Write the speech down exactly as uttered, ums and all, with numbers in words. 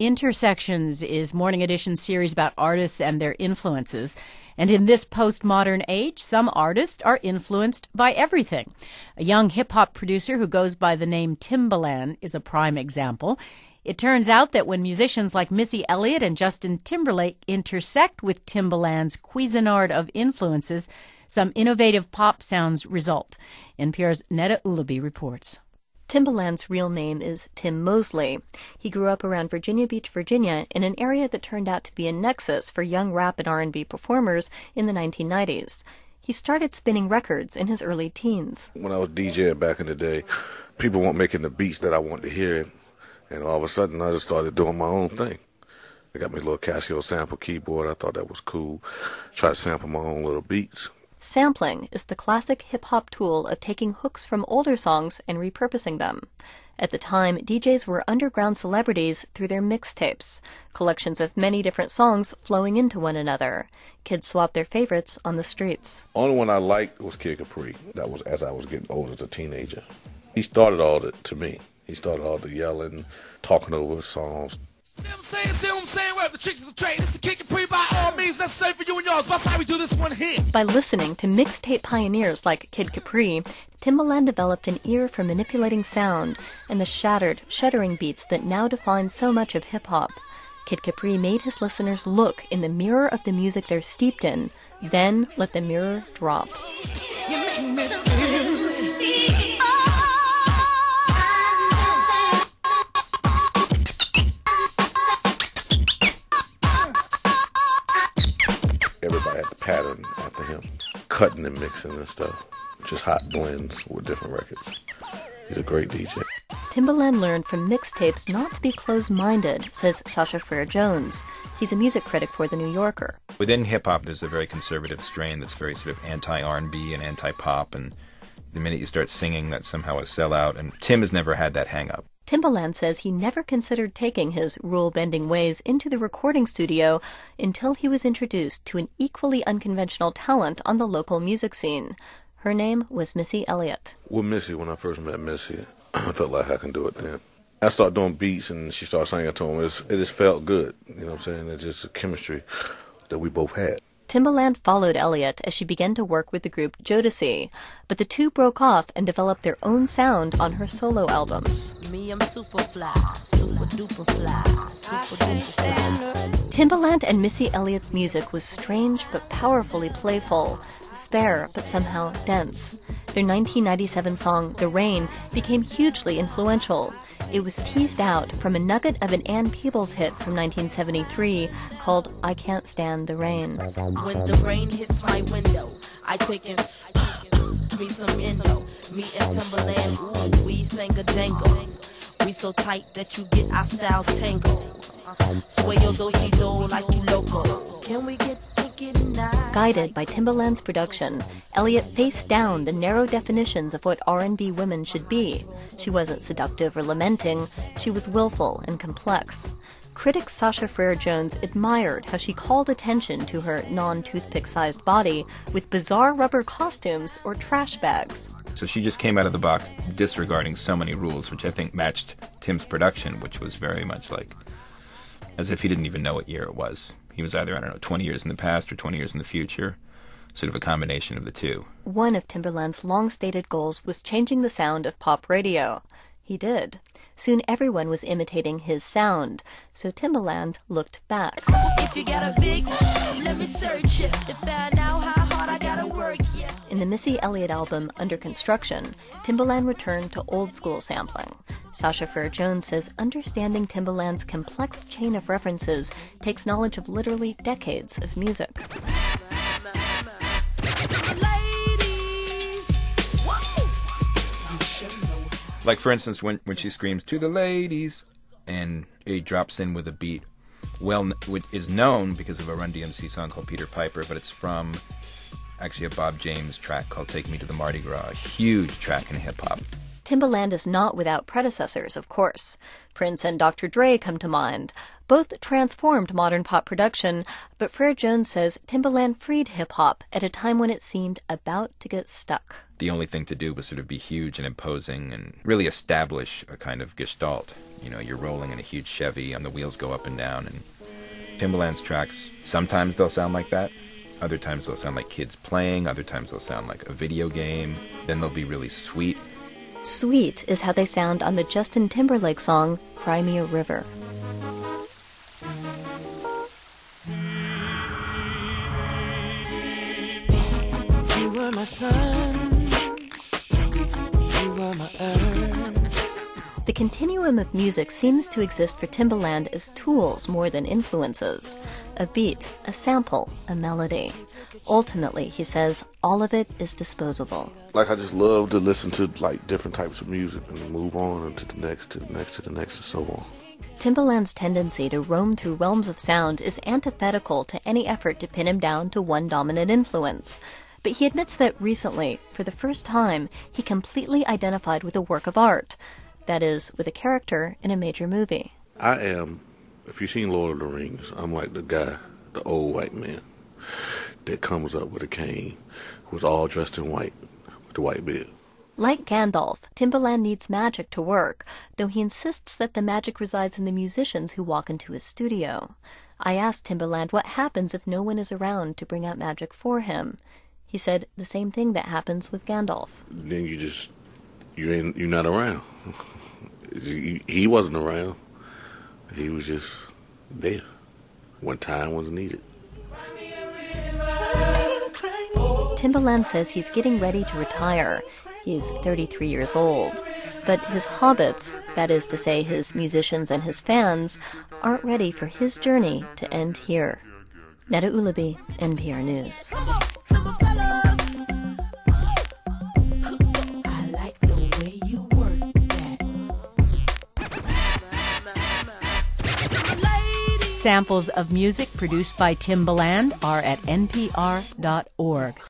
Intersections is Morning Edition's series about artists and their influences. And in this postmodern age, some artists are influenced by everything. A young hip-hop producer who goes by the name Timbaland is a prime example. It turns out that when musicians like Missy Elliott and Justin Timberlake intersect with Timbaland's Cuisinart of influences, some innovative pop sounds result. N P R's Neda Ulaby reports. Timbaland's real name is Tim Mosley. He grew up around Virginia Beach, Virginia, in an area that turned out to be a nexus for young rap and R and B performers in the nineteen nineties. He started spinning records in his early teens. When I was DJing back in the day, people weren't making the beats that I wanted to hear, and all of a sudden I just started doing my own thing. I got me a little Casio sample keyboard. I thought that was cool. Tried to sample my own little beats. Sampling is the classic hip-hop tool of taking hooks from older songs and repurposing them. At the time, D Js were underground celebrities through their mixtapes, collections of many different songs flowing into one another. Kids swapped their favorites on the streets. Only one I liked was Kid Capri. That was as I was getting older as a teenager. He started all that to me. He started all the yelling, talking over songs. See what I'm saying? See what I'm saying? We're the tricks of the trade. It's the Kid Capri by all means necessary for you and yours. That's how we do this one here. By listening to mixtape pioneers like Kid Capri, Timbaland developed an ear for manipulating sound and the shattered, shuddering beats that now define so much of hip-hop. Kid Capri made his listeners look in the mirror of the music they're steeped in, then let the mirror drop. You make me Everybody had the pattern after him, cutting and mixing and stuff. Just hot blends with different records. He's a great D J. Timbaland learned from mixtapes not to be closed-minded, says Sasha Frere-Jones. He's a music critic for The New Yorker. Within hip-hop, there's a very conservative strain that's very sort of anti-R and B and anti-pop, and the minute you start singing, that's somehow a sellout, and Tim has never had that hang-up. Timbaland says he never considered taking his rule-bending ways into the recording studio until he was introduced to an equally unconventional talent on the local music scene. Her name was Missy Elliott. With Missy, when I first met Missy, I felt like I can do it then. I started doing beats and she started singing to him. It just felt good, you know what I'm saying? It's just a chemistry that we both had. Timbaland followed Elliott as she began to work with the group Jodeci, but the two broke off and developed their own sound on her solo albums. Me, I'm super fly, super duper fly, super duper fly. Timbaland and Missy Elliott's music was strange but powerfully playful, spare but somehow dense. Their nineteen ninety-seven song, The Rain, became hugely influential. It was teased out from a nugget of an Ann Peebles hit from nineteen seventy-three called I Can't Stand the Rain. When the rain hits my window, I take in me some endo. Me and Timbaland, ooh, we sang a jangle. We so tight that you get our styles tangled. Sway your do-si-do like you loco. Can we get kinky tonight? Guided by Timbaland's production, Elliott faced down the narrow definitions of what R and B women should be. She wasn't seductive or lamenting. She was willful and complex. Critic Sasha Frere-Jones admired how she called attention to her non-toothpick-sized body with bizarre rubber costumes or trash bags. So she just came out of the box disregarding so many rules, which I think matched Tim's production, which was very much like as if he didn't even know what year it was. He was either, I don't know, twenty years in the past or twenty years in the future, sort of a combination of the two. One of Timbaland's long-stated goals was changing the sound of pop radio. He did. Soon everyone was imitating his sound, so Timbaland looked back. If you got a big, let me search it to find out how hard I gotta work, yeah. In the Missy Elliott album, Under Construction, Timbaland returned to old-school sampling. Sasha Frere-Jones says understanding Timbaland's complex chain of references takes knowledge of literally decades of music. Like, for instance, when, when she screams, "To the ladies," and he drops in with a beat, well, which is known because of a Run D M C song called Peter Piper, but it's from actually a Bob James track called Take Me to the Mardi Gras, a huge track in hip-hop. Timbaland is not without predecessors, of course. Prince and Doctor Dre come to mind. Both transformed modern pop production, but Frere Jones says Timbaland freed hip-hop at a time when it seemed about to get stuck. The only thing to do was sort of be huge and imposing and really establish a kind of gestalt. You know, you're rolling in a huge Chevy and the wheels go up and down, and Timbaland's tracks, sometimes they'll sound like that. Other times they'll sound like kids playing. Other times they'll sound like a video game. Then they'll be really sweet. Sweet is how they sound on the Justin Timberlake song, Cry Me a River. You were my sun, you were my earth. The continuum of music seems to exist for Timbaland as tools more than influences. A beat, a sample, a melody. Ultimately, he says, all of it is disposable. Like, I just love to listen to, like, different types of music and move on to the next, to the next, to the next, and so on. Timbaland's tendency to roam through realms of sound is antithetical to any effort to pin him down to one dominant influence. But he admits that recently, for the first time, he completely identified with a work of art. That is, with a character in a major movie. I am, if you've seen Lord of the Rings, I'm like the guy, the old white man, that comes up with a cane, who's all dressed in white, with the white beard. Like Gandalf, Timbaland needs magic to work, though he insists that the magic resides in the musicians who walk into his studio. I asked Timbaland what happens if no one is around to bring out magic for him. He said the same thing that happens with Gandalf. Then you just, you ain't, you're not around. He wasn't around. He was just there when time was needed. Timbaland says he's getting ready to retire. He's thirty-three years old. But his hobbits, that is to say his musicians and his fans, aren't ready for his journey to end here. Neda Ulaby, N P R News. Samples of music produced by Timbaland are at N P R dot org.